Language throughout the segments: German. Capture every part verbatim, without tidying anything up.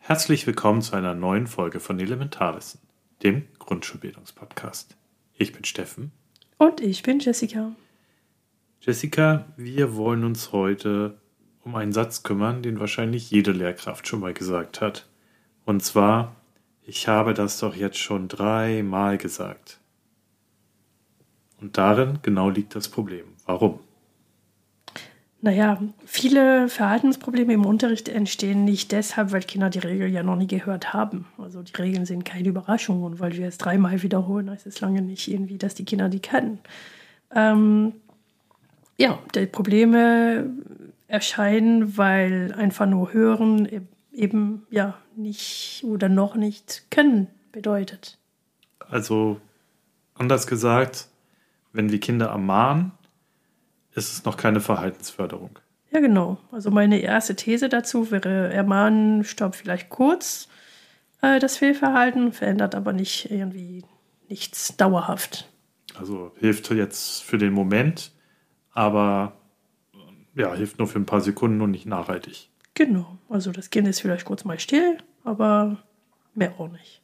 Herzlich willkommen zu einer neuen Folge von Elementarwissen, dem Grundschulbildungspodcast. Ich bin Steffen. Und ich bin Jessica. Jessica, wir wollen uns heute um einen Satz kümmern, den wahrscheinlich jede Lehrkraft schon mal gesagt hat. Und zwar, ich habe das doch jetzt schon dreimal gesagt. Und darin genau liegt das Problem. Warum? Naja, viele Verhaltensprobleme im Unterricht entstehen nicht deshalb, weil Kinder die Regel ja noch nie gehört haben. Also die Regeln sind keine Überraschung und weil wir es dreimal wiederholen, heißt es lange nicht irgendwie, dass die Kinder die kennen. Ähm, ja, die Probleme erscheinen, weil einfach nur hören eben ja nicht oder noch nicht können bedeutet. Also anders gesagt, wenn wir Kinder ermahnen, ist es noch keine Verhaltensförderung. Ja, genau. Also meine erste These dazu wäre, ermahnen stoppt vielleicht kurz äh, das Fehlverhalten, verändert aber nicht irgendwie nichts dauerhaft. Also hilft jetzt für den Moment, aber ja, hilft nur für ein paar Sekunden und nicht nachhaltig. Genau. Also das Kind ist vielleicht kurz mal still, aber mehr auch nicht.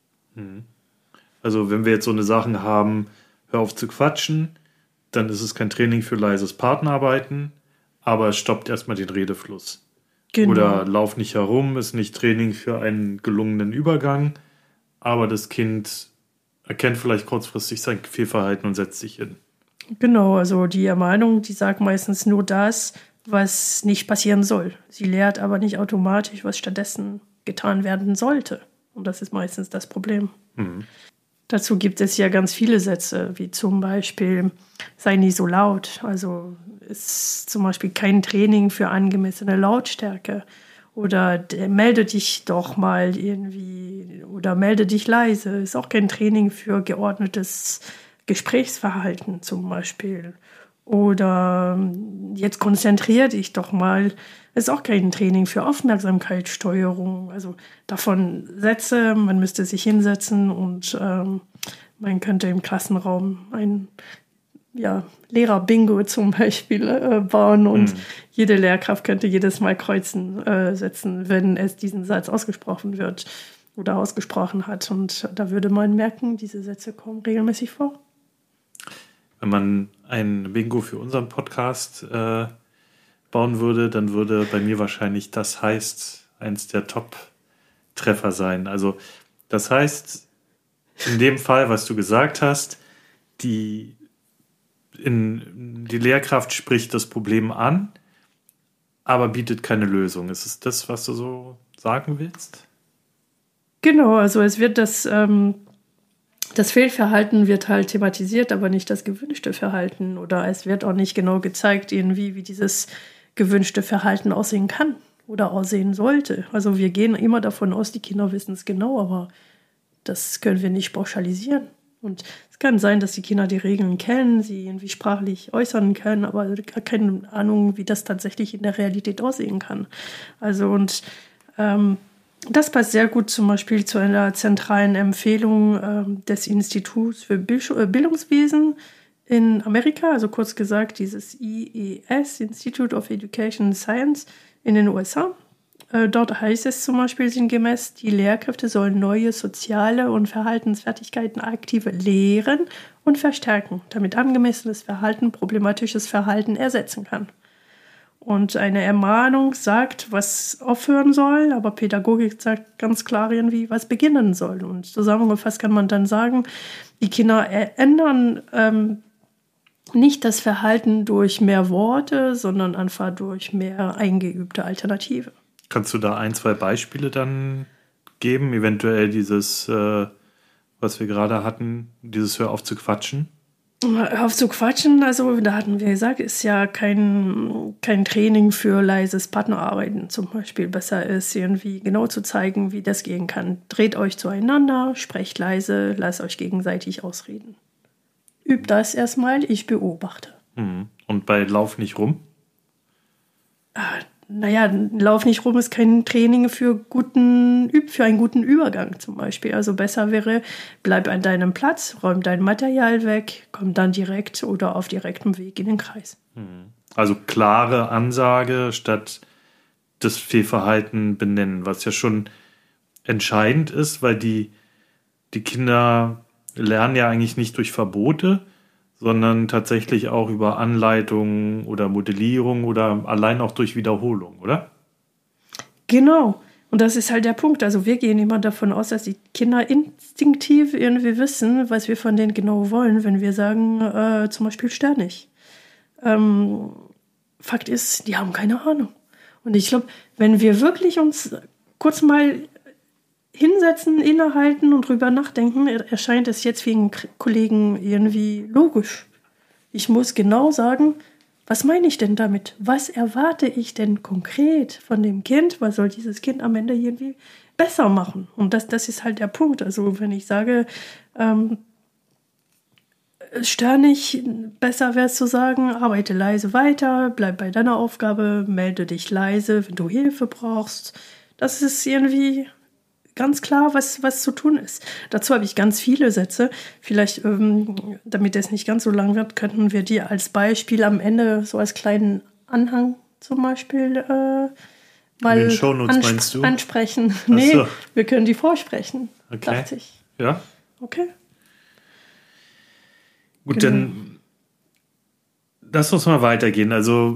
Also wenn wir jetzt so eine Sachen haben, hör auf zu quatschen, dann ist es kein Training für leises Partnerarbeiten, aber es stoppt erstmal den Redefluss. Genau. Oder lauf nicht herum, ist nicht Training für einen gelungenen Übergang, aber das Kind erkennt vielleicht kurzfristig sein Fehlverhalten und setzt sich hin. Genau, also die Ermahnung, die sagt meistens nur das, was nicht passieren soll. Sie lehrt aber nicht automatisch, was stattdessen getan werden sollte. Und das ist meistens das Problem. Mhm. Dazu gibt es ja ganz viele Sätze, wie zum Beispiel, sei nie so laut. Also ist zum Beispiel kein Training für angemessene Lautstärke. Oder melde dich doch mal irgendwie oder melde dich leise. Ist auch kein Training für geordnetes Gesprächsverhalten zum Beispiel. Oder jetzt konzentrier dich doch mal. Ist auch kein Training für Aufmerksamkeitssteuerung. Also davon Sätze, man müsste sich hinsetzen und ähm, man könnte im Klassenraum ein ja, Lehrer-Bingo zum Beispiel äh, bauen und mhm. jede Lehrkraft könnte jedes Mal Kreuzen äh, setzen, wenn es diesen Satz ausgesprochen wird oder ausgesprochen hat. Und da würde man merken, diese Sätze kommen regelmäßig vor. Wenn man ein Bingo für unseren Podcast äh, bauen würde, dann würde bei mir wahrscheinlich das heißt eins der Top-Treffer sein. Also das heißt, in dem Fall, was du gesagt hast, die, in, die Lehrkraft spricht das Problem an, aber bietet keine Lösung. Ist es das, was du so sagen willst? Genau, also es wird das... Ähm Das Fehlverhalten wird halt thematisiert, aber nicht das gewünschte Verhalten. Oder es wird auch nicht genau gezeigt, irgendwie, wie dieses gewünschte Verhalten aussehen kann oder aussehen sollte. Also wir gehen immer davon aus, die Kinder wissen es genau, aber das können wir nicht pauschalisieren. Und es kann sein, dass die Kinder die Regeln kennen, sie irgendwie sprachlich äußern können, aber gar keine Ahnung, wie das tatsächlich in der Realität aussehen kann. Also und ähm, das passt sehr gut zum Beispiel zu einer zentralen Empfehlung äh, des Instituts für Bildungswesen in Amerika, also kurz gesagt dieses I E S, Institute of Education and Science in den U S A. Äh, dort heißt es zum Beispiel sinngemäß, die Lehrkräfte sollen neue soziale und Verhaltensfertigkeiten aktiv lehren und verstärken, damit angemessenes Verhalten problematisches Verhalten ersetzen kann. Und eine Ermahnung sagt, was aufhören soll, aber Pädagogik sagt ganz klar irgendwie, was beginnen soll. Und zusammengefasst kann man dann sagen, die Kinder ändern ähm, nicht das Verhalten durch mehr Worte, sondern einfach durch mehr eingeübte Alternative. Kannst du da ein, zwei Beispiele dann geben? Eventuell dieses, äh, was wir gerade hatten, dieses Hör auf zu quatschen? Hör auf zu quatschen, also da hatten wir gesagt, ist ja kein, kein Training für leises Partnerarbeiten zum Beispiel. Besser ist irgendwie genau zu zeigen, wie das gehen kann. Dreht euch zueinander, sprecht leise, lasst euch gegenseitig ausreden. Übt das erstmal, ich beobachte. Und bei Lauf nicht rum? Ah, naja, Lauf nicht rum ist kein Training für, guten, für einen guten Übergang zum Beispiel. Also besser wäre, bleib an deinem Platz, räum dein Material weg, komm dann direkt oder auf direktem Weg in den Kreis. Also klare Ansage statt das Fehlverhalten benennen, was ja schon entscheidend ist, weil die, die Kinder lernen ja eigentlich nicht durch Verbote, sondern tatsächlich auch über Anleitungen oder Modellierung oder allein auch durch Wiederholung, oder? Genau. Und das ist halt der Punkt. Also wir gehen immer davon aus, dass die Kinder instinktiv irgendwie wissen, was wir von denen genau wollen, wenn wir sagen, äh, zum Beispiel sternig. Ähm, Fakt ist, die haben keine Ahnung. Und ich glaube, wenn wir wirklich uns kurz mal hinsetzen, innehalten und drüber nachdenken, erscheint es jetzt wegen Kollegen irgendwie logisch. Ich muss genau sagen, was meine ich denn damit? Was erwarte ich denn konkret von dem Kind? Was soll dieses Kind am Ende irgendwie besser machen? Und das, das ist halt der Punkt. Also wenn ich sage, ähm, stör nicht, besser wäre es zu sagen, arbeite leise weiter, bleib bei deiner Aufgabe, melde dich leise, wenn du Hilfe brauchst. Das ist irgendwie ganz klar, was, was zu tun ist. Dazu habe ich ganz viele Sätze. Vielleicht, ähm, damit es nicht ganz so lang wird, könnten wir die als Beispiel am Ende, so als kleinen Anhang zum Beispiel, äh, mal In den Shownotes, ansp- meinst du? ansprechen. Ach Nee, so. wir können die vorsprechen, Okay. dachte ich. Ja, Okay. gut, Genau. dann lass uns mal weitergehen. Also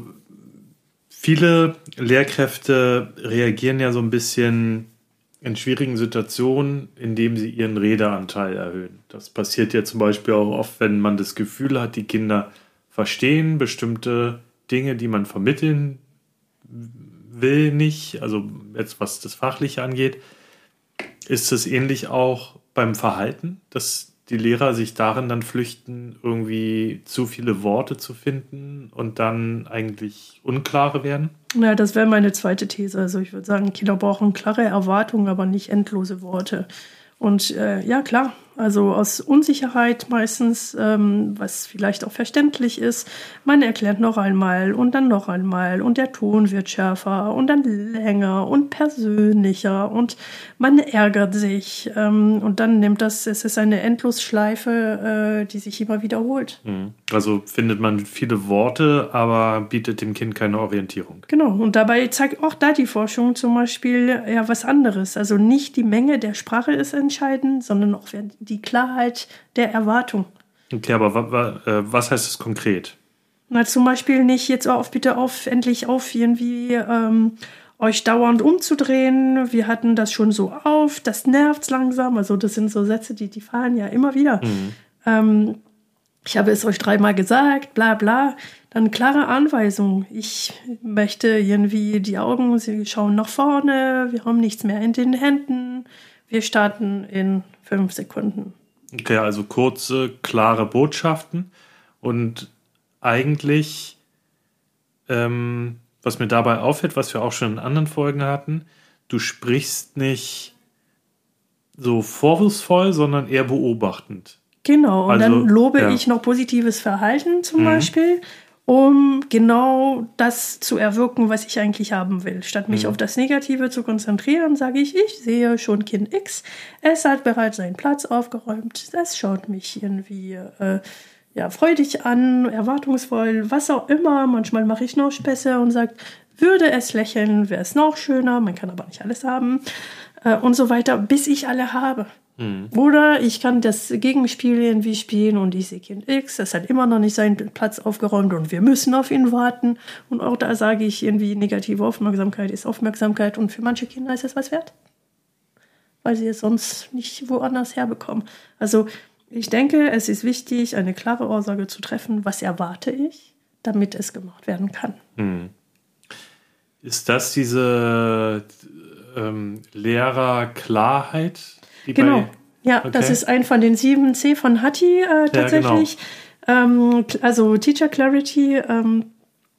viele Lehrkräfte reagieren ja so ein bisschen in schwierigen Situationen, indem sie ihren Redeanteil erhöhen. Das passiert ja zum Beispiel auch oft, wenn man das Gefühl hat, die Kinder verstehen bestimmte Dinge, die man vermitteln will, nicht. Also jetzt was das Fachliche angeht. Ist es ähnlich auch beim Verhalten, dass die Lehrer sich darin dann flüchten, irgendwie zu viele Worte zu finden und dann eigentlich unklare werden? Ja, das wäre meine zweite These. Also ich würde sagen, Kinder brauchen klare Erwartungen, aber nicht endlose Worte. Und äh, ja, klar, also aus Unsicherheit meistens, ähm, was vielleicht auch verständlich ist, man erklärt noch einmal und dann noch einmal und der Ton wird schärfer und dann länger und persönlicher und man ärgert sich ähm, und dann nimmt das, es ist eine Endlosschleife, äh, die sich immer wiederholt. Also findet man viele Worte, aber bietet dem Kind keine Orientierung. Genau, und dabei zeigt auch da die Forschung zum Beispiel ja was anderes. Also nicht die Menge der Sprache ist entscheidend, sondern auch die Klarheit der Erwartung. Okay, aber wa, wa, äh, was heißt das konkret? Na, zum Beispiel nicht jetzt auf, bitte auf, endlich auf, irgendwie ähm, euch dauernd umzudrehen. Wir hatten das schon so auf, das nervt langsam. Also das sind so Sätze, die, die fallen ja immer wieder. Mhm. Ähm, ich habe es euch dreimal gesagt, bla bla. Dann klare Anweisung. Ich möchte irgendwie die Augen, sie schauen nach vorne, wir haben nichts mehr in den Händen. Wir starten in fünf Sekunden. Okay, also kurze, klare Botschaften. Und eigentlich, ähm, was mir dabei auffällt, was wir auch schon in anderen Folgen hatten, du sprichst nicht so vorwurfsvoll, sondern eher beobachtend. Genau, und Also, dann lobe ja. ich noch positives Verhalten zum Mhm. Beispiel, um genau das zu erwirken, was ich eigentlich haben will. Statt mich Mhm. auf das Negative zu konzentrieren, sage ich, ich sehe schon Kind X, es hat bereits seinen Platz aufgeräumt, es schaut mich irgendwie äh, ja, freudig an, erwartungsvoll, was auch immer. Manchmal mache ich noch Späße und sage, würde es lächeln, wäre es noch schöner, man kann aber nicht alles haben äh, und so weiter, bis ich alle habe. Mhm. Oder ich kann das Gegenspiel irgendwie spielen und ich sehe Kind X, es hat immer noch nicht seinen Platz aufgeräumt und wir müssen auf ihn warten. Und auch da sage ich irgendwie, negative Aufmerksamkeit ist Aufmerksamkeit und für manche Kinder ist es was wert, weil sie es sonst nicht woanders herbekommen. Also ich denke, es ist wichtig, eine klare Aussage zu treffen, was erwarte ich, damit es gemacht werden kann. Mhm. Ist das diese ähm, Lehrerklarheit? Die Genau, bei, ja, okay. das ist ein von den sieben C von Hattie äh, tatsächlich. Ja, genau. ähm, also Teacher Clarity, ähm,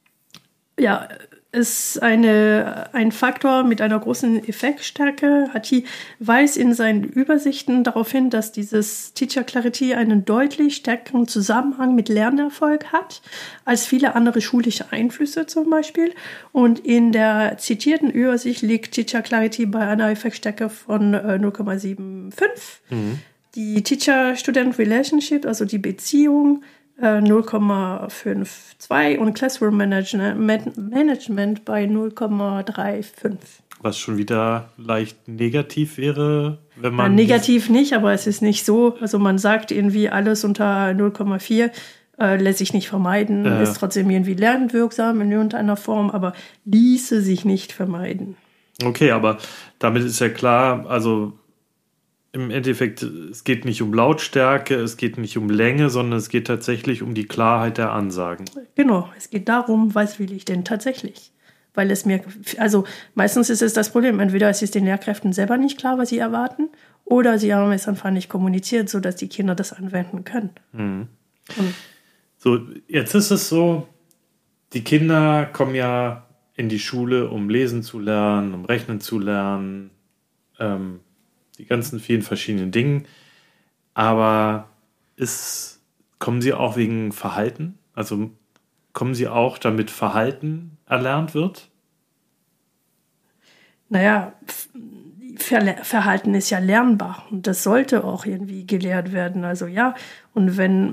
ja, ist eine, ein Faktor mit einer großen Effektstärke. Hattie weist in seinen Übersichten darauf hin, dass dieses Teacher Clarity einen deutlich stärkeren Zusammenhang mit Lernerfolg hat, als viele andere schulische Einflüsse zum Beispiel. Und in der zitierten Übersicht liegt Teacher Clarity bei einer Effektstärke von äh, null Komma fünfundsiebzig. Mhm. Die Teacher-Student Relationship, also die Beziehung, null Komma fünfundzwanzig und Classroom Management, Management bei null Komma fünfunddreißig. Was schon wieder leicht negativ wäre, wenn man... Ja, negativ nicht, aber es ist nicht so. Also man sagt irgendwie, alles unter null Komma vier äh, lässt sich nicht vermeiden, äh. ist trotzdem irgendwie lernwirksam in irgendeiner Form, aber ließe sich nicht vermeiden. Okay, aber damit ist ja klar, also im Endeffekt, es geht nicht um Lautstärke, es geht nicht um Länge, sondern es geht tatsächlich um die Klarheit der Ansagen. Genau, es geht darum, was will ich denn tatsächlich? Weil es mir, also meistens ist es das Problem, entweder es ist den Lehrkräften selber nicht klar, was sie erwarten, oder sie haben es einfach nicht kommuniziert, sodass die Kinder das anwenden können. Mhm. So, jetzt ist es so, die Kinder kommen ja in die Schule, um lesen zu lernen, um rechnen zu lernen, ähm, die ganzen vielen verschiedenen Dingen. Aber ist, kommen sie auch wegen Verhalten? Also kommen sie auch, damit Verhalten erlernt wird? Naja, Ver- Verhalten ist ja lernbar und das sollte auch irgendwie gelehrt werden. Also ja, und wenn,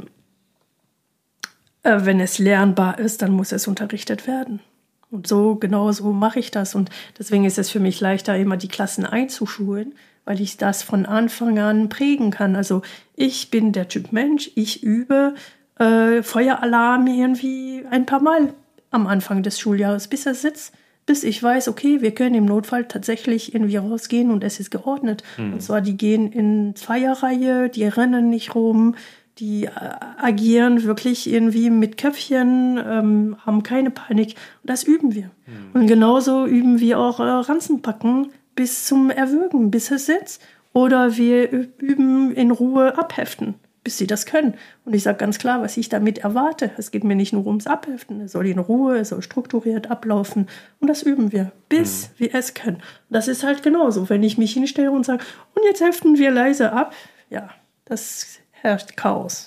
äh, wenn es lernbar ist, dann muss es unterrichtet werden. Und so, genau so mache ich das. Und deswegen ist es für mich leichter, immer die Klassen einzuschulen, weil ich das von Anfang an prägen kann. Also ich bin der Typ Mensch, ich übe äh, Feueralarm irgendwie ein paar Mal am Anfang des Schuljahres, bis er sitzt, bis ich weiß, okay, wir können im Notfall tatsächlich irgendwie rausgehen und es ist geordnet. Mhm. Und zwar, die gehen in Zweierreihe, die rennen nicht rum, die äh, agieren wirklich irgendwie mit Köpfchen, ähm, haben keine Panik. Und das üben wir. Mhm. Und genauso üben wir auch äh, Ranzenpacken bis zum Erwürgen, bis es sitzt. Oder wir üben in Ruhe abheften, bis sie das können. Und ich sage ganz klar, was ich damit erwarte. Es geht mir nicht nur ums Abheften, es soll in Ruhe, es soll strukturiert ablaufen. Und das üben wir, bis mhm. wir es können. Und das ist halt genauso, wenn ich mich hinstelle und sage, und jetzt heften wir leise ab. Ja, das herrscht Chaos.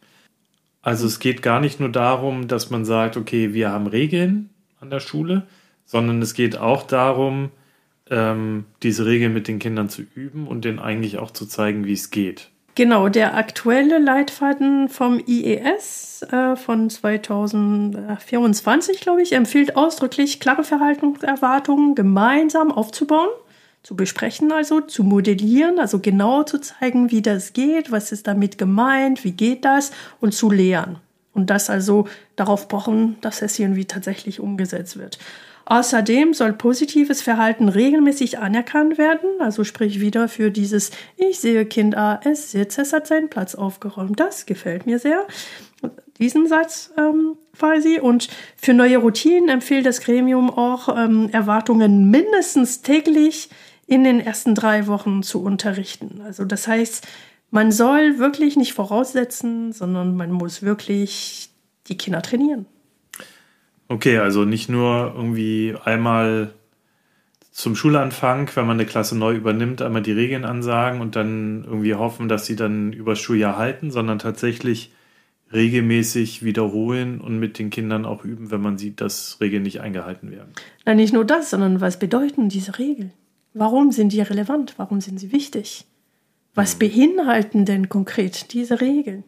Also es geht gar nicht nur darum, dass man sagt, okay, wir haben Regeln an der Schule, sondern es geht auch darum, ähm, diese Regeln mit den Kindern zu üben und denen eigentlich auch zu zeigen, wie es geht. Genau, der aktuelle Leitfaden vom I E S äh, von zweitausendvierundzwanzig, glaube ich, empfiehlt ausdrücklich, klare Verhaltenserwartungen gemeinsam aufzubauen, zu besprechen, also zu modellieren, also genau zu zeigen, wie das geht, was ist damit gemeint, wie geht das, und zu lehren. Und das also darauf pochen, dass es irgendwie tatsächlich umgesetzt wird. Außerdem soll positives Verhalten regelmäßig anerkannt werden, also sprich wieder für dieses, ich sehe Kind A, es sitzt, es hat seinen Platz aufgeräumt. Das gefällt mir sehr, diesen Satz ähm, quasi. Und für neue Routinen empfiehlt das Gremium auch, ähm, Erwartungen mindestens täglich in den ersten drei Wochen zu unterrichten. Also das heißt, man soll wirklich nicht voraussetzen, sondern man muss wirklich die Kinder trainieren. Okay, also nicht nur irgendwie einmal zum Schulanfang, wenn man eine Klasse neu übernimmt, einmal die Regeln ansagen und dann irgendwie hoffen, dass sie dann übers Schuljahr halten, sondern tatsächlich regelmäßig wiederholen und mit den Kindern auch üben, wenn man sieht, dass Regeln nicht eingehalten werden. Nein, nicht nur das, sondern was bedeuten diese Regeln? Warum sind die relevant? Warum sind sie wichtig? Was beinhalten denn konkret diese Regeln?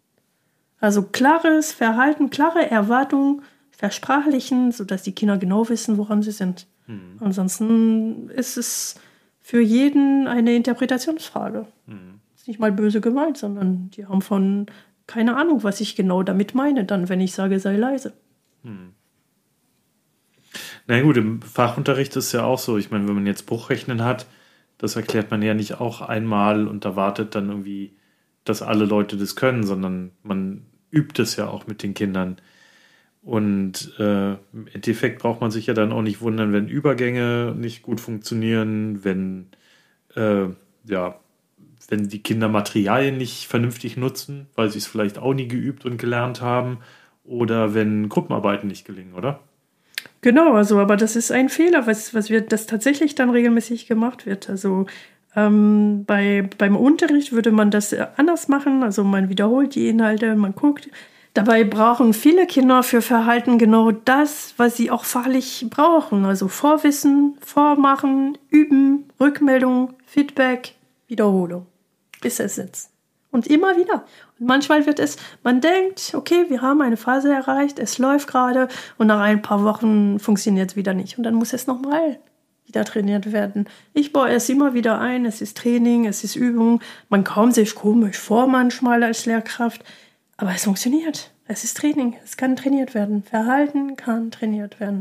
Also klares Verhalten, klare Erwartungen, versprachlichen, sodass die Kinder genau wissen, woran sie sind. Mhm. Ansonsten ist es für jeden eine Interpretationsfrage. Mhm. Ist nicht mal böse gemeint, sondern die haben von keine Ahnung, was ich genau damit meine, dann, wenn ich sage, sei leise. Mhm. Na gut, im Fachunterricht ist es ja auch so. Ich meine, wenn man jetzt Bruchrechnen hat, das erklärt man ja nicht auch einmal und erwartet dann irgendwie, dass alle Leute das können, sondern man übt es ja auch mit den Kindern. Und äh, im Endeffekt braucht man sich ja dann auch nicht wundern, wenn Übergänge nicht gut funktionieren, wenn, äh, ja, wenn die Kinder Materialien nicht vernünftig nutzen, weil sie es vielleicht auch nie geübt und gelernt haben, oder wenn Gruppenarbeiten nicht gelingen, oder? Genau, also aber das ist ein Fehler, was, was wird, das tatsächlich dann regelmäßig gemacht wird. Also ähm, bei, beim Unterricht würde man das anders machen, also man wiederholt die Inhalte, man guckt. Dabei brauchen viele Kinder für Verhalten genau das, was sie auch fachlich brauchen. Also Vorwissen, Vormachen, Üben, Rückmeldung, Feedback, Wiederholung, bis es sitzt. Und immer wieder. Und manchmal wird es, man denkt, okay, wir haben eine Phase erreicht, es läuft gerade und nach ein paar Wochen funktioniert es wieder nicht. Und dann muss es nochmal die da trainiert werden. Ich baue es immer wieder ein, es ist Training, es ist Übung. Man kommt sich komisch vor manchmal als Lehrkraft, aber es funktioniert. Es ist Training, es kann trainiert werden. Verhalten kann trainiert werden.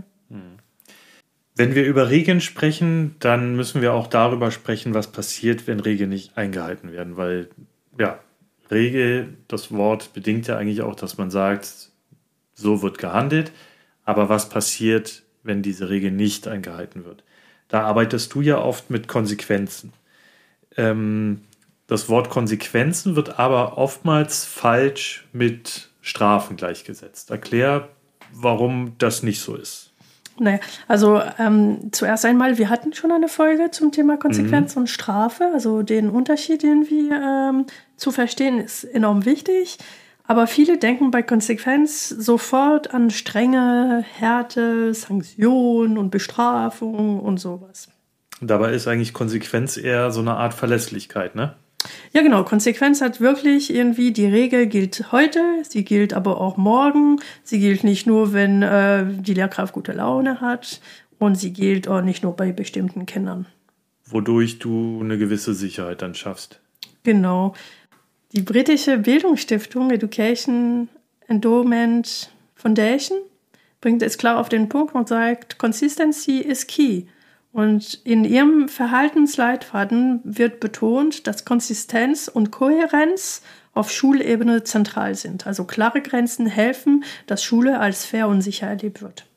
Wenn wir über Regeln sprechen, dann müssen wir auch darüber sprechen, was passiert, wenn Regeln nicht eingehalten werden. Weil, ja, Regel, das Wort bedingt ja eigentlich auch, dass man sagt, so wird gehandelt. Aber was passiert, wenn diese Regel nicht eingehalten wird? Da arbeitest du ja oft mit Konsequenzen. Ähm, das Wort Konsequenzen wird aber oftmals falsch mit Strafen gleichgesetzt. Erklär, warum das nicht so ist. Naja, also ähm, zuerst einmal, wir hatten schon eine Folge zum Thema Konsequenz mhm. und Strafe. Also den Unterschied irgendwie ähm, zu verstehen ist enorm wichtig. Aber viele denken bei Konsequenz sofort an strenge Härte, Sanktionen und Bestrafung und sowas. Dabei ist eigentlich Konsequenz eher so eine Art Verlässlichkeit, ne? Ja, genau. Konsequenz hat wirklich irgendwie, die Regel gilt heute, sie gilt aber auch morgen. Sie gilt nicht nur, wenn äh, die Lehrkraft gute Laune hat, und sie gilt auch nicht nur bei bestimmten Kindern. Wodurch du eine gewisse Sicherheit dann schaffst. Genau. Die britische Bildungsstiftung Education Endowment Foundation bringt es klar auf den Punkt und sagt, Consistency is key. Und in ihrem Verhaltensleitfaden wird betont, dass Konsistenz und Kohärenz auf Schulebene zentral sind. Also klare Grenzen helfen, dass Schule als fair und sicher erlebt wird.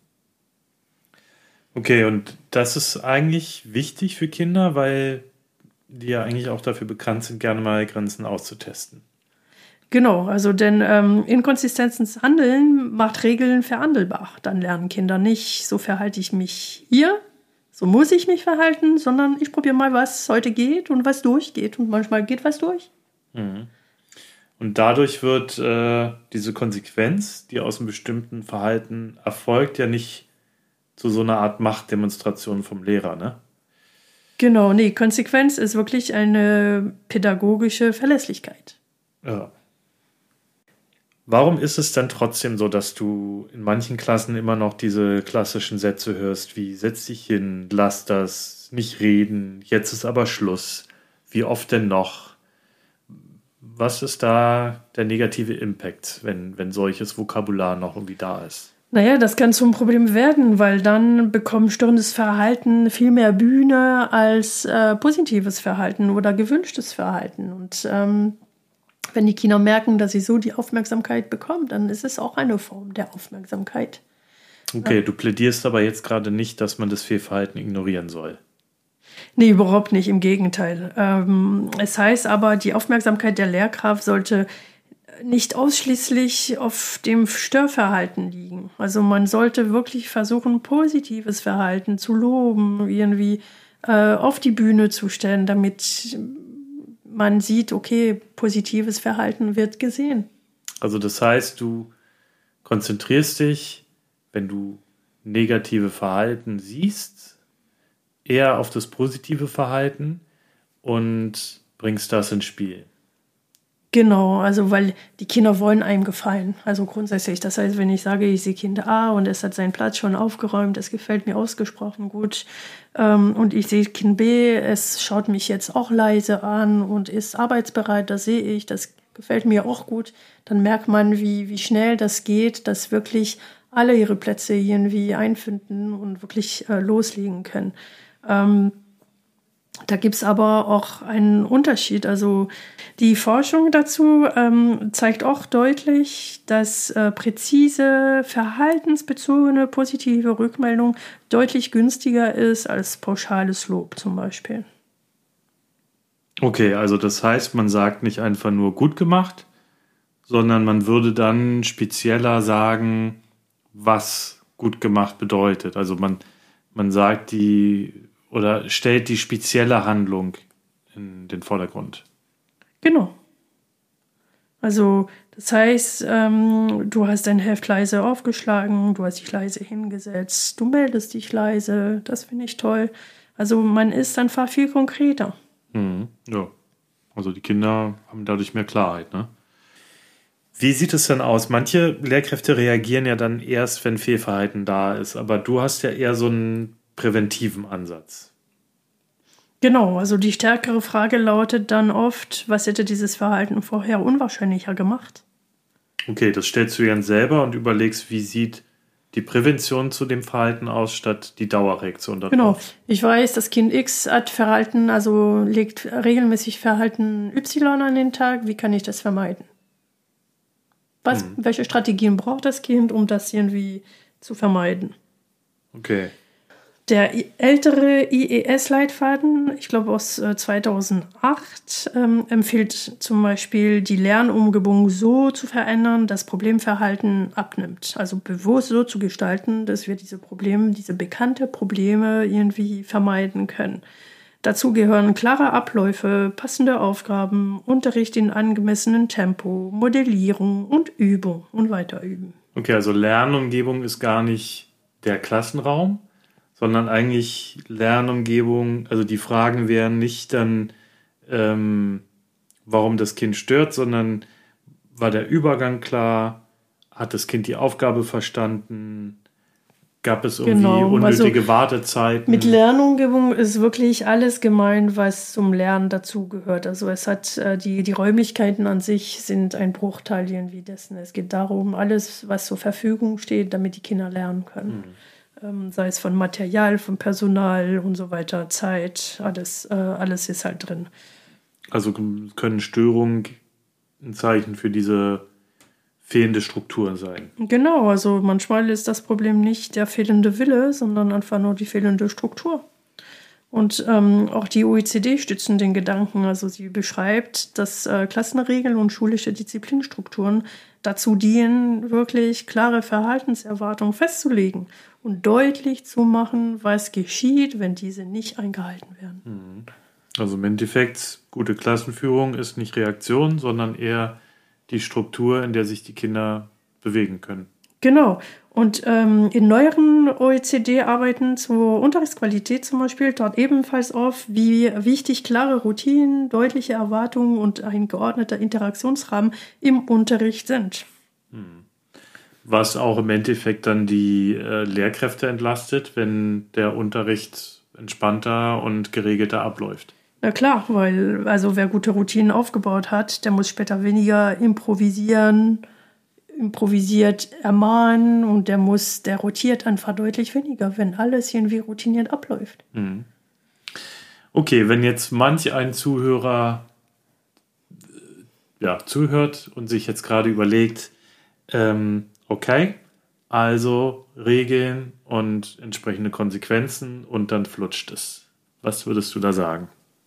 Okay, und das ist eigentlich wichtig für Kinder, weil die ja eigentlich auch dafür bekannt sind, gerne mal Grenzen auszutesten. Genau, also denn ähm, inkonsistentes Handeln macht Regeln verhandelbar. Dann lernen Kinder nicht, so verhalte ich mich hier, so muss ich mich verhalten, sondern ich probiere mal, was heute geht und was durchgeht. Und manchmal geht was durch. Mhm. Und dadurch wird äh, diese Konsequenz, die aus einem bestimmten Verhalten erfolgt, ja nicht zu so einer Art Machtdemonstration vom Lehrer, ne? Genau, nee, Konsequenz ist wirklich eine pädagogische Verlässlichkeit. Ja. Warum ist es dann trotzdem so, dass du in manchen Klassen immer noch diese klassischen Sätze hörst, wie setz dich hin, lass das, nicht reden, jetzt ist aber Schluss, wie oft denn noch? Was ist da der negative Impact, wenn, wenn solches Vokabular noch irgendwie da ist? Naja, das kann zum Problem werden, weil dann bekommt störendes Verhalten viel mehr Bühne als äh, positives Verhalten oder gewünschtes Verhalten. Und ähm, wenn die Kinder merken, dass sie so die Aufmerksamkeit bekommen, dann ist es auch eine Form der Aufmerksamkeit. Okay, du plädierst aber jetzt gerade nicht, dass man das Fehlverhalten ignorieren soll. Nee, überhaupt nicht, im Gegenteil. Ähm, es heißt aber, die Aufmerksamkeit der Lehrkraft sollte nicht ausschließlich auf dem Störverhalten liegen. Also man sollte wirklich versuchen, positives Verhalten zu loben, irgendwie äh, auf die Bühne zu stellen, damit man sieht, okay, positives Verhalten wird gesehen. Also das heißt, du konzentrierst dich, wenn du negative Verhalten siehst, eher auf das positive Verhalten und bringst das ins Spiel. Genau, also weil die Kinder wollen einem gefallen. Also grundsätzlich, das heißt, wenn ich sage, ich sehe Kind A und es hat seinen Platz schon aufgeräumt, es gefällt mir ausgesprochen gut, ähm, und ich sehe Kind B, es schaut mich jetzt auch leise an und ist arbeitsbereit, das sehe ich, das gefällt mir auch gut, dann merkt man, wie, wie schnell das geht, dass wirklich alle ihre Plätze irgendwie einfinden und wirklich äh, loslegen können. Ähm, Da gibt es aber auch einen Unterschied. Also die Forschung dazu ähm, zeigt auch deutlich, dass äh, präzise, verhaltensbezogene, positive Rückmeldung deutlich günstiger ist als pauschales Lob zum Beispiel. Okay, also das heißt, man sagt nicht einfach nur gut gemacht, sondern man würde dann spezieller sagen, was gut gemacht bedeutet. Also man, man sagt die oder stellt die spezielle Handlung in den Vordergrund. Genau. Also das heißt, ähm, du hast dein Heft leise aufgeschlagen, du hast dich leise hingesetzt, du meldest dich leise, das finde ich toll. Also man ist einfach viel konkreter. Mhm, ja, also die Kinder haben dadurch mehr Klarheit, ne? Wie sieht es denn aus? Manche Lehrkräfte reagieren ja dann erst, wenn Fehlverhalten da ist, aber du hast ja eher so einen präventiven Ansatz. Genau, also die stärkere Frage lautet dann oft, was hätte dieses Verhalten vorher unwahrscheinlicher gemacht? Okay, das stellst du dann selber und überlegst, wie sieht die Prävention zu dem Verhalten aus, statt die Dauerreaktion darauf. Genau, ich weiß, das Kind X hat Verhalten, also legt regelmäßig Verhalten Y an den Tag. Wie kann ich das vermeiden? Was, hm. Welche Strategien braucht das Kind, um das irgendwie zu vermeiden? Okay. Der ältere I E S-Leitfaden, ich glaube aus äh, zweitausendacht, ähm, empfiehlt zum Beispiel, die Lernumgebung so zu verändern, dass Problemverhalten abnimmt. Also bewusst so zu gestalten, dass wir diese Probleme, diese bekannte Probleme irgendwie vermeiden können. Dazu gehören klare Abläufe, passende Aufgaben, Unterricht in angemessenem Tempo, Modellierung und Übung und Weiterüben. Okay, also Lernumgebung ist gar nicht der Klassenraum, sondern eigentlich Lernumgebung, also die Fragen wären nicht dann, ähm, warum das Kind stört, sondern war der Übergang klar, hat das Kind die Aufgabe verstanden, gab es irgendwie genau, unnötige also Wartezeiten? Mit Lernumgebung ist wirklich alles gemeint, was zum Lernen dazugehört. Also es hat äh, die, die Räumlichkeiten an sich sind ein Bruchteil irgendwie dessen. Es geht darum, alles, was zur Verfügung steht, damit die Kinder lernen können. Mhm. Sei es von Material, von Personal und so weiter, Zeit, alles, äh, alles ist halt drin. Also können Störungen ein Zeichen für diese fehlende Struktur sein? Genau, also manchmal ist das Problem nicht der fehlende Wille, sondern einfach nur die fehlende Struktur. Und ähm, auch die O E C D stützen den Gedanken, also sie beschreibt, dass äh, Klassenregeln und schulische Disziplinstrukturen dazu dienen, wirklich klare Verhaltenserwartungen festzulegen und deutlich zu machen, was geschieht, wenn diese nicht eingehalten werden. Also im Endeffekt, gute Klassenführung ist nicht Reaktion, sondern eher die Struktur, in der sich die Kinder bewegen können. Genau. Und ähm, in neueren O E C D-Arbeiten zur Unterrichtsqualität zum Beispiel dort ebenfalls auf, wie wichtig klare Routinen, deutliche Erwartungen und ein geordneter Interaktionsrahmen im Unterricht sind. Was auch im Endeffekt dann die äh, Lehrkräfte entlastet, wenn der Unterricht entspannter und geregelter abläuft. Na klar, weil also wer gute Routinen aufgebaut hat, der muss später weniger improvisieren, improvisiert ermahnen und der muss, der rotiert einfach deutlich weniger, wenn alles irgendwie routiniert abläuft. Mhm. Okay, wenn jetzt manch ein Zuhörer ja, zuhört und sich jetzt gerade überlegt, ähm, okay, also Regeln und entsprechende Konsequenzen und dann flutscht es. Was würdest du da sagen?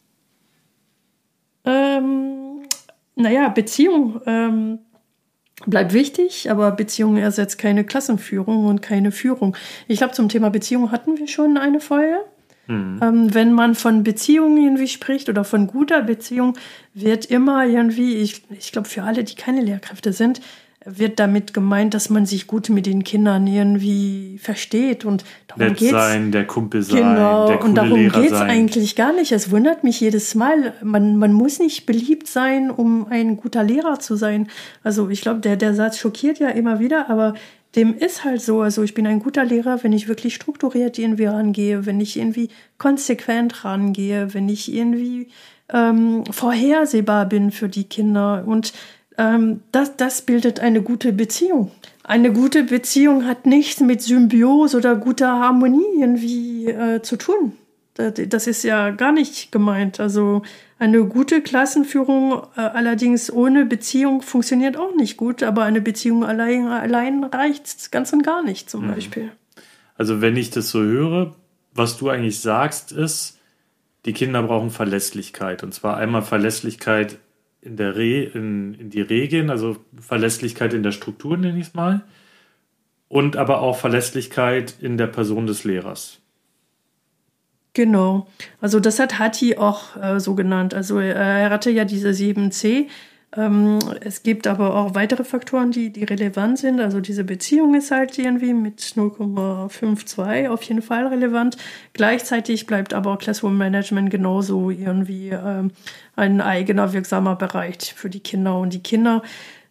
Ähm, naja, Beziehung ähm, bleibt wichtig, aber Beziehung ersetzt keine Klassenführung und keine Führung. Ich glaube, zum Thema Beziehung hatten wir schon eine Folge. Mhm. Ähm, wenn man von Beziehung irgendwie spricht oder von guter Beziehung, wird immer irgendwie, ich, ich glaube, für alle, die keine Lehrkräfte sind, wird damit gemeint, dass man sich gut mit den Kindern irgendwie versteht und darum Nett geht's. sein, der Kumpel sein, genau, der coole und darum Lehrer geht's sein. eigentlich gar nicht. Es wundert mich jedes Mal. Man, man muss nicht beliebt sein, um ein guter Lehrer zu sein. Also ich glaube, der, der Satz schockiert ja immer wieder, aber dem ist halt so. Also ich bin ein guter Lehrer, wenn ich wirklich strukturiert irgendwie rangehe, wenn ich irgendwie konsequent rangehe, wenn ich irgendwie ähm, vorhersehbar bin für die Kinder und Ähm, das, das bildet eine gute Beziehung. Eine gute Beziehung hat nichts mit Symbiose oder guter Harmonie irgendwie äh, zu tun. Das, das ist ja gar nicht gemeint. Also eine gute Klassenführung äh, allerdings ohne Beziehung funktioniert auch nicht gut, aber eine Beziehung allein, allein reicht ganz und gar nicht zum mhm. Beispiel. Also wenn ich das so höre, was du eigentlich sagst, ist, die Kinder brauchen Verlässlichkeit. Und zwar einmal Verlässlichkeit in der Re in, in die Regeln, also Verlässlichkeit in der Struktur, nenne ich es mal, und aber auch Verlässlichkeit in der Person des Lehrers. Genau, also das hat Hattie auch äh, so genannt. Also äh, er hatte ja diese sieben C. Ähm, es gibt aber auch weitere Faktoren, die, die relevant sind. Also diese Beziehung ist halt irgendwie mit null Komma zweiundfünfzig auf jeden Fall relevant. Gleichzeitig bleibt aber auch Classroom Management genauso irgendwie ähm, ein eigener wirksamer Bereich für die Kinder. Und die Kinder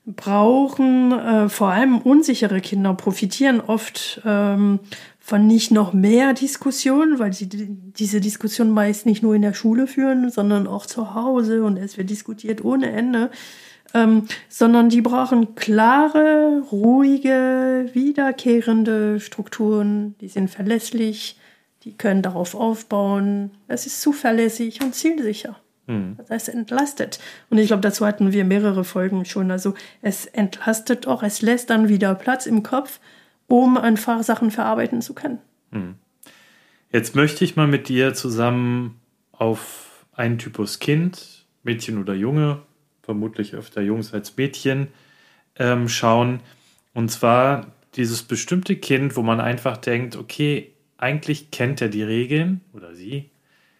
brauchen, äh, vor allem unsichere Kinder profitieren oft ähm, von nicht noch mehr Diskussionen, weil sie die, diese Diskussion meist nicht nur in der Schule führen, sondern auch zu Hause und es wird diskutiert ohne Ende. Ähm, sondern die brauchen klare, ruhige, wiederkehrende Strukturen, die sind verlässlich, die können darauf aufbauen, es ist zuverlässig und zielsicher. Hm. Das heißt, entlastet. Und ich glaube, dazu hatten wir mehrere Folgen schon. Also es entlastet auch, es lässt dann wieder Platz im Kopf, um einfach Sachen verarbeiten zu können. Hm. Jetzt möchte ich mal mit dir zusammen auf einen Typus Kind, Mädchen oder Junge, vermutlich öfter Jungs als Mädchen, ähm, schauen. Und zwar dieses bestimmte Kind, wo man einfach denkt, okay, eigentlich kennt er die Regeln oder sie,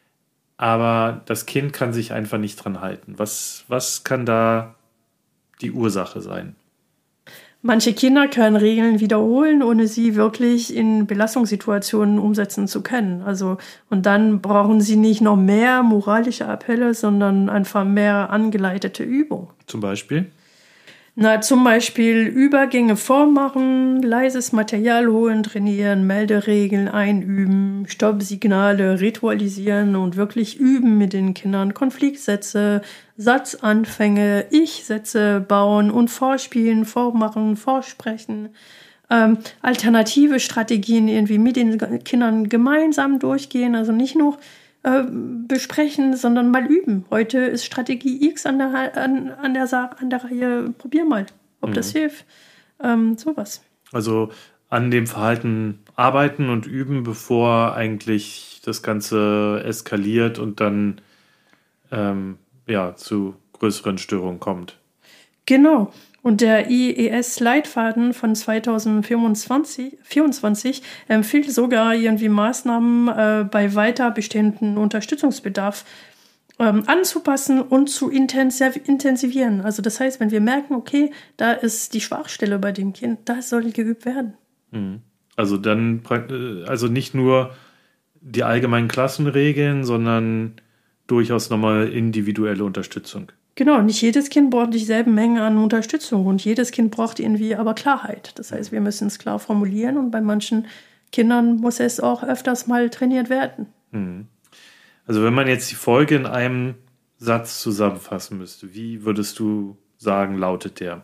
aber das Kind kann sich einfach nicht dran halten. Was, was kann da die Ursache sein? Manche Kinder können Regeln wiederholen, ohne sie wirklich in Belastungssituationen umsetzen zu können. Also, und dann brauchen sie nicht noch mehr moralische Appelle, sondern einfach mehr angeleitete Übung. Zum Beispiel? Na, zum Beispiel Übergänge vormachen, leises Material holen, trainieren, Melderegeln einüben, Stoppsignale ritualisieren und wirklich üben mit den Kindern, Konfliktsätze, Satzanfänge, Ich-Sätze bauen und vorspielen, vormachen, vorsprechen, ähm, alternative Strategien irgendwie mit den Kindern gemeinsam durchgehen, also nicht nur äh, besprechen, sondern mal üben. Heute ist Strategie X an der, an, an der, Sa- an der Reihe, probier mal, ob mhm. das hilft. Ähm, sowas. Also an dem Verhalten arbeiten und üben, bevor eigentlich das Ganze eskaliert und dann ähm, ja, zu größeren Störungen kommt. Genau. Und der I E S-Leitfaden von zwanzig vierundzwanzig empfiehlt sogar irgendwie Maßnahmen äh, bei weiter bestehenden Unterstützungsbedarf ähm, anzupassen und zu intensiv- intensivieren. Also das heißt, wenn wir merken, okay, da ist die Schwachstelle bei dem Kind, das soll geübt werden. Also dann, also nicht nur die allgemeinen Klassenregeln, sondern durchaus nochmal individuelle Unterstützung. Genau, nicht jedes Kind braucht dieselben Mengen an Unterstützung und jedes Kind braucht irgendwie aber Klarheit. Das heißt, wir müssen es klar formulieren und bei manchen Kindern muss es auch öfters mal trainiert werden. Also wenn man jetzt die Folge in einem Satz zusammenfassen müsste, wie würdest du sagen, lautet der?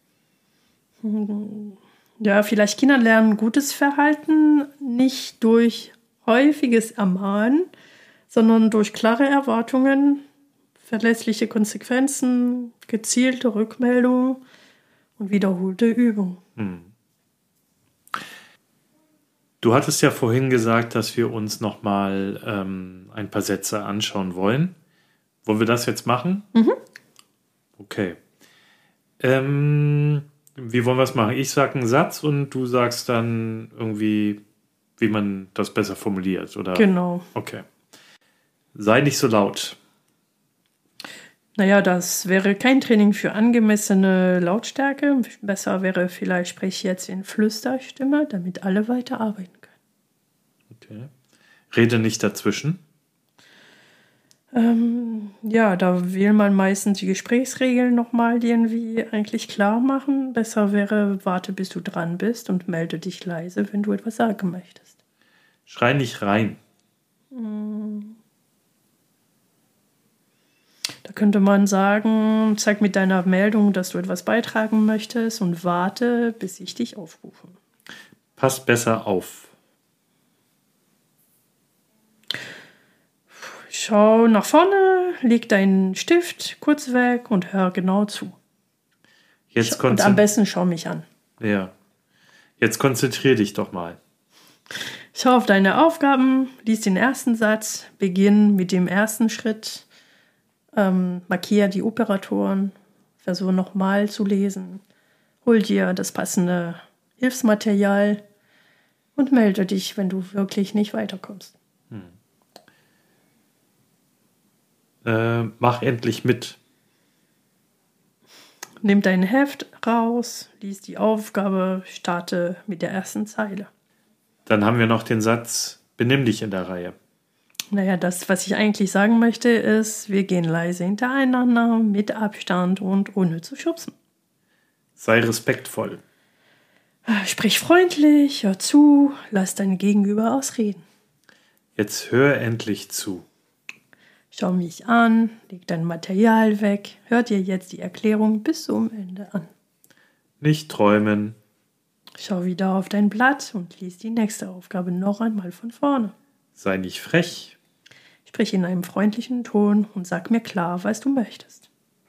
Ja, vielleicht Kinder lernen gutes Verhalten nicht durch häufiges Ermahnen, sondern durch klare Erwartungen, verlässliche Konsequenzen, gezielte Rückmeldungen und wiederholte Übung. Hm. Du hattest ja vorhin gesagt, dass wir uns nochmal ähm, ein paar Sätze anschauen wollen. Wollen wir das jetzt machen? Mhm. Okay. Ähm, wie wollen wir es machen? Ich sage einen Satz und du sagst dann irgendwie, wie man das besser formuliert, oder? Genau. Okay. Sei nicht so laut. Naja, das wäre kein Training für angemessene Lautstärke. Besser wäre vielleicht, sprich jetzt in Flüsterstimme, damit alle weiterarbeiten können. Okay. Rede nicht dazwischen. Ähm, ja, da will man meistens die Gesprächsregeln nochmal irgendwie eigentlich klar machen. Besser wäre, warte, bis du dran bist und melde dich leise, wenn du etwas sagen möchtest. Schrei nicht rein. Hm. Da könnte man sagen, zeig mit deiner Meldung, dass du etwas beitragen möchtest und warte, bis ich dich aufrufe. Pass besser auf. Schau nach vorne, leg deinen Stift kurz weg und hör genau zu. Jetzt und am besten schau mich an. Ja. Jetzt konzentrier dich doch mal. Schau auf deine Aufgaben, lies den ersten Satz, beginn mit dem ersten Schritt. Ähm, markier die Operatoren, versuche nochmal zu lesen, hol dir das passende Hilfsmaterial und melde dich, wenn du wirklich nicht weiterkommst. Hm. Äh, mach endlich mit. Nimm dein Heft raus, lies die Aufgabe, starte mit der ersten Zeile. Dann haben wir noch den Satz, benimm dich in der Reihe. Naja, das, was ich eigentlich sagen möchte, ist, wir gehen leise hintereinander, mit Abstand und ohne zu schubsen. Sei respektvoll. Sprich freundlich, hör zu, lass dein Gegenüber ausreden. Jetzt hör endlich zu. Schau mich an, leg dein Material weg, hör dir jetzt die Erklärung bis zum Ende an. Nicht träumen. Schau wieder auf dein Blatt und lies die nächste Aufgabe noch einmal von vorne. Sei nicht frech. Sprich in einem freundlichen Ton und sag mir klar, was du möchtest.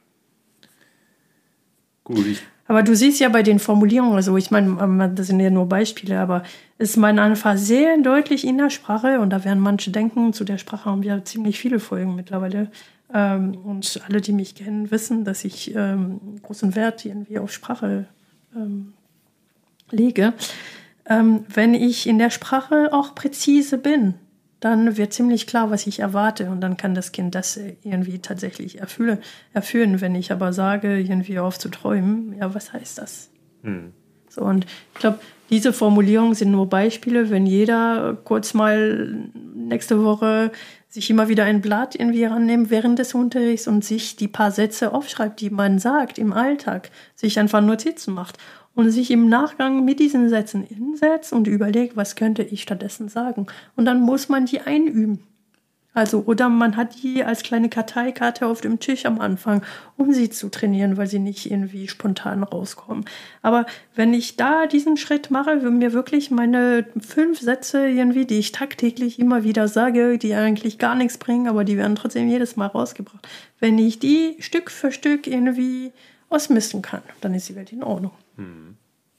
Gut, ich Aber du siehst ja bei den Formulierungen, also ich meine, das sind ja nur Beispiele, aber es ist man einfach sehr deutlich in der Sprache und da werden manche denken, zu der Sprache haben wir ziemlich viele Folgen mittlerweile. Ähm, und alle, die mich kennen, wissen, dass ich ähm, großen Wert irgendwie auf Sprache ähm, lege. Ähm, wenn ich in der Sprache auch präzise bin, dann wird ziemlich klar, was ich erwarte und dann kann das Kind das irgendwie tatsächlich erfüllen. erfüllen. Wenn ich aber sage, irgendwie auf zu träumen, ja, was heißt das? Hm. So, und ich glaube, diese Formulierungen sind nur Beispiele, wenn jeder kurz mal nächste Woche sich immer wieder ein Blatt irgendwie rannimmt während des Unterrichts und sich die paar Sätze aufschreibt, die man sagt im Alltag, sich einfach Notizen macht und sich im Nachgang mit diesen Sätzen hinsetzt und überlegt, was könnte ich stattdessen sagen. Und dann muss man die einüben. Also, oder man hat die als kleine Karteikarte auf dem Tisch am Anfang, um sie zu trainieren, weil sie nicht irgendwie spontan rauskommen. Aber wenn ich da diesen Schritt mache, wenn mir wirklich meine fünf Sätze irgendwie, die ich tagtäglich immer wieder sage, die eigentlich gar nichts bringen, aber die werden trotzdem jedes Mal rausgebracht. Wenn ich die Stück für Stück irgendwie ausmisten kann, dann ist die Welt in Ordnung. Hm.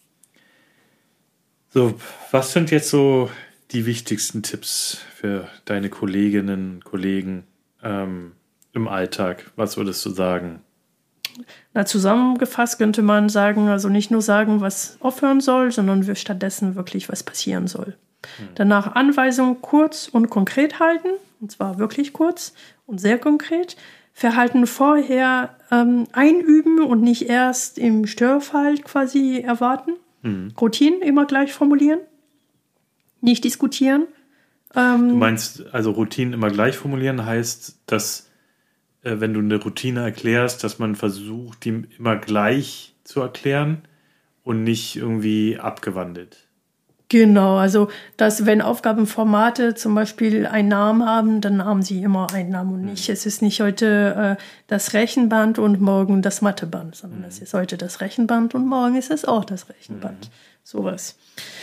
So, was sind jetzt so die wichtigsten Tipps für deine Kolleginnen und Kollegen ähm, im Alltag? Was würdest du sagen? Na, zusammengefasst könnte man sagen, also nicht nur sagen, was aufhören soll, sondern wir stattdessen wirklich, was passieren soll. Hm. Danach Anweisungen kurz und konkret halten, und zwar wirklich kurz und sehr konkret. Verhalten vorher ähm, einüben und nicht erst im Störfall quasi erwarten. Hm. Routinen immer gleich formulieren. Nicht diskutieren. Ähm, du meinst, also Routinen immer gleich formulieren heißt, dass äh, wenn du eine Routine erklärst, dass man versucht, die immer gleich zu erklären und nicht irgendwie abgewandelt. Genau, also dass wenn Aufgabenformate zum Beispiel einen Namen haben, dann haben sie immer einen Namen und nicht. Mhm. Es ist nicht heute äh, das Rechenband und morgen das Matheband, sondern mhm. es ist heute das Rechenband und morgen ist es auch das Rechenband. Mhm. Sowas.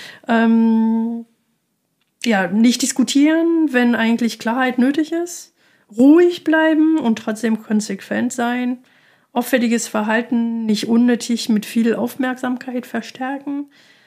Ähm, ja, nicht diskutieren, wenn eigentlich Klarheit nötig ist. Ruhig bleiben und trotzdem konsequent sein. Auffälliges Verhalten nicht unnötig mit viel Aufmerksamkeit verstärken.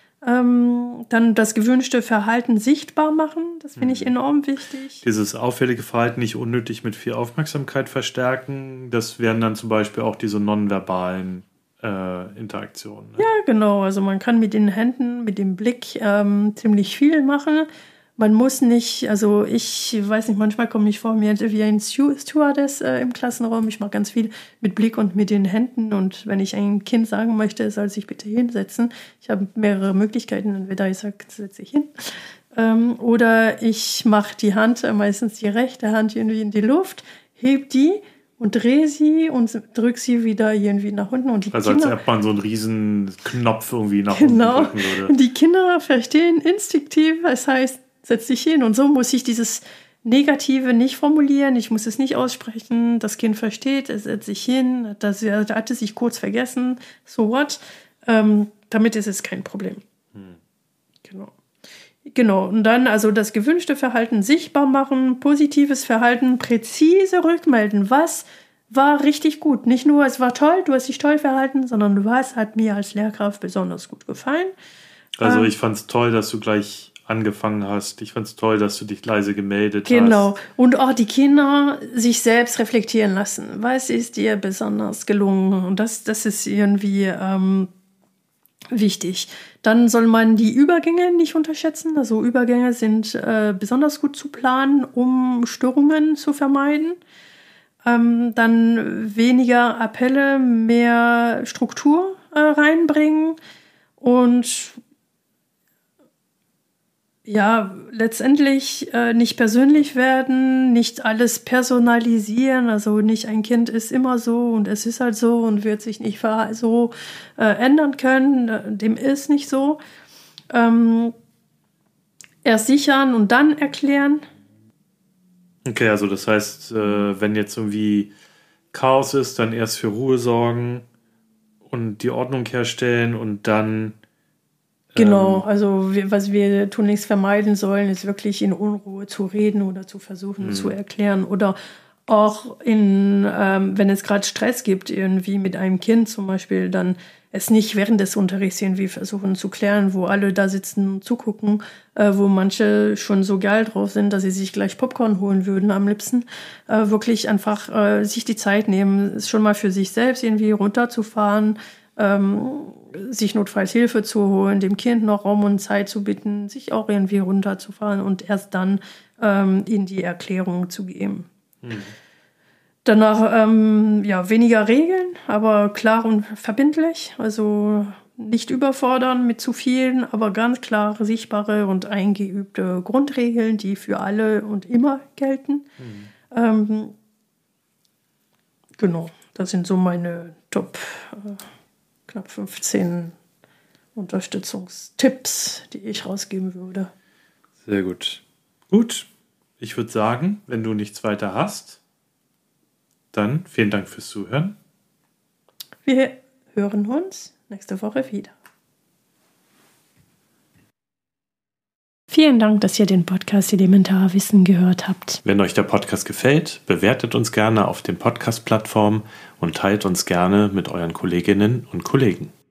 Ähm, dann das gewünschte Verhalten sichtbar machen, das finde ich enorm wichtig. Dieses auffällige Verhalten nicht unnötig mit viel Aufmerksamkeit verstärken, das wären dann zum Beispiel auch diese nonverbalen äh, Interaktionen. Ne? Ja, genau, also man kann mit den Händen, mit dem Blick ähm, ziemlich viel machen. Man muss nicht, also ich weiß nicht, manchmal komme ich vor mir wie ein Stewardess äh, im Klassenraum. Ich mache ganz viel mit Blick und mit den Händen. Und wenn ich einem Kind sagen möchte, soll sich bitte hinsetzen, ich habe mehrere Möglichkeiten. Entweder ich sage, setze ich hin. Ähm, oder ich mache die Hand, äh, meistens die rechte Hand irgendwie in die Luft, heb die und drehe sie und drücke sie wieder irgendwie nach unten. Und die also Kinder, als ob man so einen riesen Knopf irgendwie nach genau, unten drücken würde. Und die Kinder verstehen instinktiv, das heißt, setz dich hin. Und so muss ich dieses Negative nicht formulieren. Ich muss es nicht aussprechen. Das Kind versteht, es setzt sich hin. Das, er hatte sich kurz vergessen. So what? Ähm, damit ist es kein Problem. Hm. Genau. Genau. Und dann also das gewünschte Verhalten sichtbar machen, positives Verhalten präzise rückmelden. Was war richtig gut? Nicht nur, es war toll, du hast dich toll verhalten, sondern was hat mir als Lehrkraft besonders gut gefallen? Also ähm, ich fand es toll, dass du gleich angefangen hast. Ich fand es toll, dass du dich leise gemeldet genau. hast. Genau. Und auch die Kinder sich selbst reflektieren lassen. Was ist dir besonders gelungen? Und das, das ist irgendwie ähm, wichtig. Dann soll man die Übergänge nicht unterschätzen. Also Übergänge sind äh, besonders gut zu planen, um Störungen zu vermeiden. Ähm, dann weniger Appelle, mehr Struktur äh, reinbringen. Und ja, letztendlich äh, nicht persönlich werden, nicht alles personalisieren. Also nicht ein Kind ist immer so und es ist halt so und wird sich nicht so äh, ändern können. Dem ist nicht so. Ähm, erst sichern und dann erklären. Okay, also das heißt, äh, wenn jetzt irgendwie Chaos ist, dann erst für Ruhe sorgen und die Ordnung herstellen und dann... Genau, also wir, was wir tunlichst vermeiden sollen, ist wirklich in Unruhe zu reden oder zu versuchen, mhm. zu erklären. Oder auch in, ähm, wenn es gerade Stress gibt, irgendwie mit einem Kind zum Beispiel, dann es nicht während des Unterrichts irgendwie versuchen zu klären, wo alle da sitzen und zugucken, äh, wo manche schon so geil drauf sind, dass sie sich gleich Popcorn holen würden am liebsten. Äh, wirklich einfach äh, sich die Zeit nehmen, schon mal für sich selbst irgendwie runterzufahren, ähm, sich notfalls Hilfe zu holen, dem Kind noch Raum und Zeit zu bitten, sich auch irgendwie runterzufahren und erst dann ähm, ihnen die Erklärung zu geben. Mhm. Danach ähm, ja, weniger Regeln, aber klar und verbindlich. Also nicht überfordern mit zu vielen, aber ganz klare, sichtbare und eingeübte Grundregeln, die für alle und immer gelten. Mhm. Ähm, genau, das sind so meine Top äh, knapp fünfzehn Unterstützungstipps, die ich rausgeben würde. Sehr gut. Gut, ich würde sagen, wenn du nichts weiter hast, dann vielen Dank fürs Zuhören. Wir hören uns nächste Woche wieder. Vielen Dank, dass ihr den Podcast Elementar Wissen gehört habt. Wenn euch der Podcast gefällt, bewertet uns gerne auf den Podcast-Plattformen und teilt uns gerne mit euren Kolleginnen und Kollegen.